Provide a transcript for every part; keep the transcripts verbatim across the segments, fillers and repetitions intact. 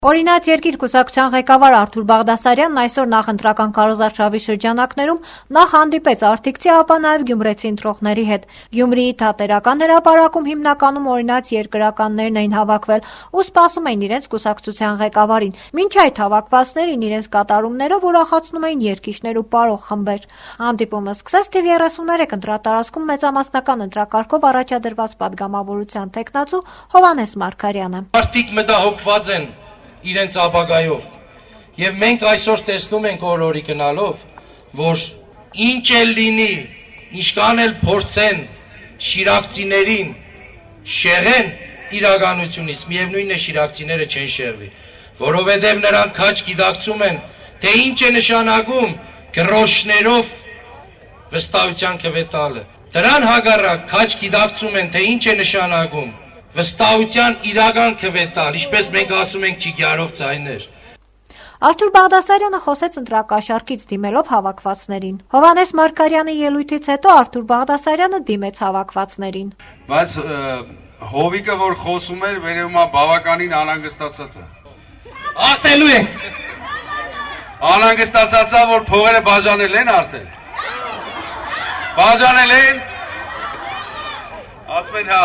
Օրինաց երկիր կուսակցության ղեկավար Արթուր Բաղդասարյանն այսօր նախընտրական քարոզարշավի շրջանակներում նախ հանդիպեց արտիքցի, ապա նաև գյումրեցի ընտրողների հետ։ Գյումրիի թատերական հրապարակում հիմնականում օրինաց երկրականներն էին հավաքվել ու սպասում էին իրենց կուսակցության ղեկավարին։ Մինչ այդ հավաքվածներին իրենց կատարումներով ուրախացնում էին երգիչներ ու պարող խմբեր։ Հանդիպումը սկսեց թիվ երեսուններեք ընտրատարածքում մեծամասնական ընտրակարգով առաջադրված падգամավորության տեխնացու Հովհաննես Մարգարյանը։ Արտիկ մտահոգված են իրենց ապագայով եւ մենք այսօր տեսնում ենք օրորի գնալով, որ ինչ էլ լինի, ինչքան էլ փորձեն շիրակցիներին շեղեն իրականությունից, միևնույնն է շիրակցիները չեն շեղվի, որովհետեւ նրանք քաչ գիտակցում են, թե ինչ է նշանակում գրոշներով վստահության կվետալը։ Դրան հակառակ քաչ գիտակցում են, թե ինչ է նշանակում վստահության իրական կվետալ, ինչպես մենք ասում ենք ճիգյարով ձայներ։ Արթուր Բաղդասարյանը խոսեց ընտրակաշառքից դիմելով հավաքվածներին։ Հովհաննես Մարգարյանի ելույթից հետո Արթուր Բաղդասարյանը դիմեց հավաքվածներին։ Բայց հովիկը, որ խոսում էր, վերևում բավականին անհանգստացած է։ Ախտելու ենք։ Անհանգստացած է, որ փողերը բաժանել են արդեն։ Բաժանել են։ Ասում են հա։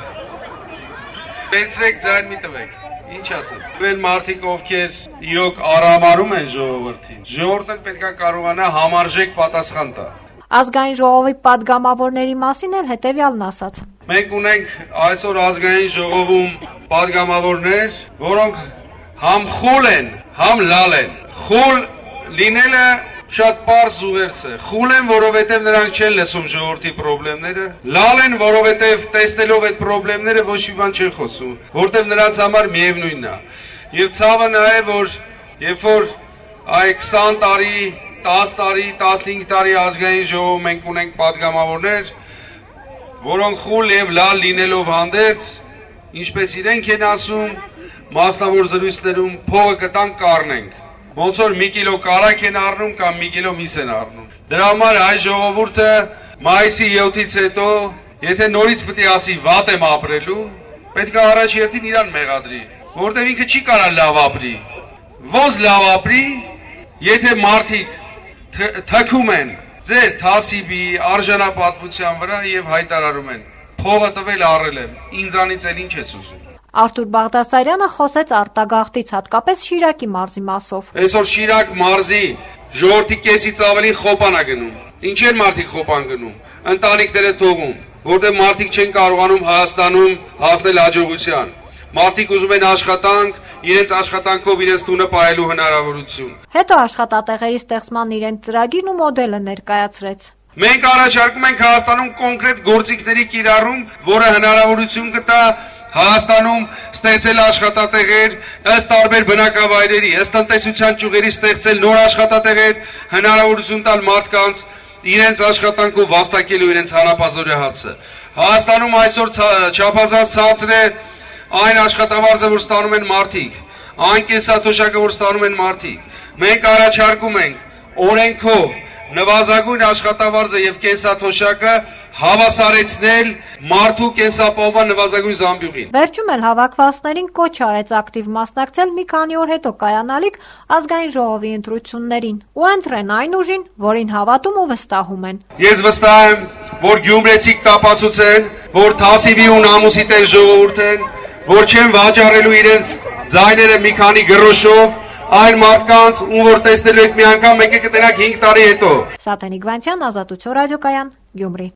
Վերցրեք ձայն մի տվեք, ինչ ասեմ։ Վեր մարդիկ ովքեր իրոք արամարում են ժողովրդին, ժողովուրդն պետք է կարողանա համարժեք պատասխան տա։ Ազգային ժողովի падգամավորների մասին էլ հետևյալն ասաց։ Մենք ունենք այսօր ազգային ժողովում падգամավորներ, որոնք համ խուլ են, համ լալ են։ Խուլ լինելը շատ պարզ ուղերձ է։ Խուլ են, որովհետև նրանք չեն լսում ժողովրդի խնդիրները, լալ են, որովհետև տեսնելով այդ խնդիրները ոչ մի բան չեն խոսում, որտեղ նրանց համար միևնույնն է։ Եվ ցավը նա է, որ երբ որ այ քսան տարի, տասը տարի, տասնհինգ տարի ազգային ժողովում մենք ունենք падգամավորներ, որոնք խուլ եւ լալ լինելով հանդերձ, ինչպես իրենք են ասում, մասնավոր զրույցներում փողը կտանք կառնենք։ Ոնց որ մի կիլո կարակ են առնում կամ մի կիլո միս են առնում։ Դրա համար այ ժողովուրդը մայիսի յոթից հետո, եթե նորից պետք է ասի վատ եմ ապրելու, պետք է առաջերտին իրան մեղադրի, որտեղ ինքը չի կարա լավ ապրի։ Ոնց լավ ապրի, եթե մարդիկ թքում են ձեր թասիբի արժանապատվության վրա եւ հայտարարում են, փողը տվել առել եմ, ինձանից էլ ինչ ես ուզում։ Արթուր Բաղդասարյանը խոսեց արտագաղթից, հատկապես Շիրակի մարզի մասով։ Այսօր Շիրակ մարզի ժողովրդի կեսից ավելի խոպան է գնում։ Ինչեր մարդիկ խոպան գնում։ Ընտանիքները թողում, որտեղ մարդիկ չեն կարողանում Հայաստանում հասնել հաջողության։ Մարդիկ ուզում են աշխատանք, իրենց աշխատանքով իրենց տունը պահելու հնարավորություն։ Հետո աշխատատեղերի ստեղծման իրենց ծրագիրն ու մոդելը ներկայացրեց։ Մենք առաջարկում ենք Հայաստանում կոնկրետ գործիքների կիրառում, որը հնարավորություն կտա Հայաստանում ստեղծել աշխատատեղեր ըստ տարբեր բնակավայրերի, ըստ տնտեսության ճյուղերի ստեղծել նոր աշխատատեղեր, հնարավորություն տալ մարդկանց իրենց աշխատանքով վաստակելու իրենց հանապազորյա հացը։ Հայաստանում այսօր չափազանց ցածր է այն աշխատավարձը, որ ստանում են մարդիկ, այն կենսաթոշակը, որ ստանում են մարդիկ։ Մենք առաջարկում ենք օրենքով նվազագույն աշխատավարձը եւ կենսաթոշակը հավասարեցնել մարդու կենսապահովման նվազագույն զամբյուղին։ Վերջում էլ հավաքվածներին կոչ արեց ակտիվ մասնակցել մի քանի օր հետո կայանալիք ազգային ժողովի ընտրություններին ու ընտրեն այն ուժին, որին հավատում ու վստահում են։ Ես վստահ եմ, որ գյումրեցիք կապացուցեն, որ թասիբի ու նամուսի տեր ժողովուրդ են, որ չեն վաճառելու իրենց ձայները մի քանի գրոշով այն մարդկանց, ում որ տեսնելու եք մի անգամ, մեկ է կտենաք հինգ տարի հետո։ Սաթենիկ Վանցյան, Ազատություն ռադիոկայան, Գյումրի։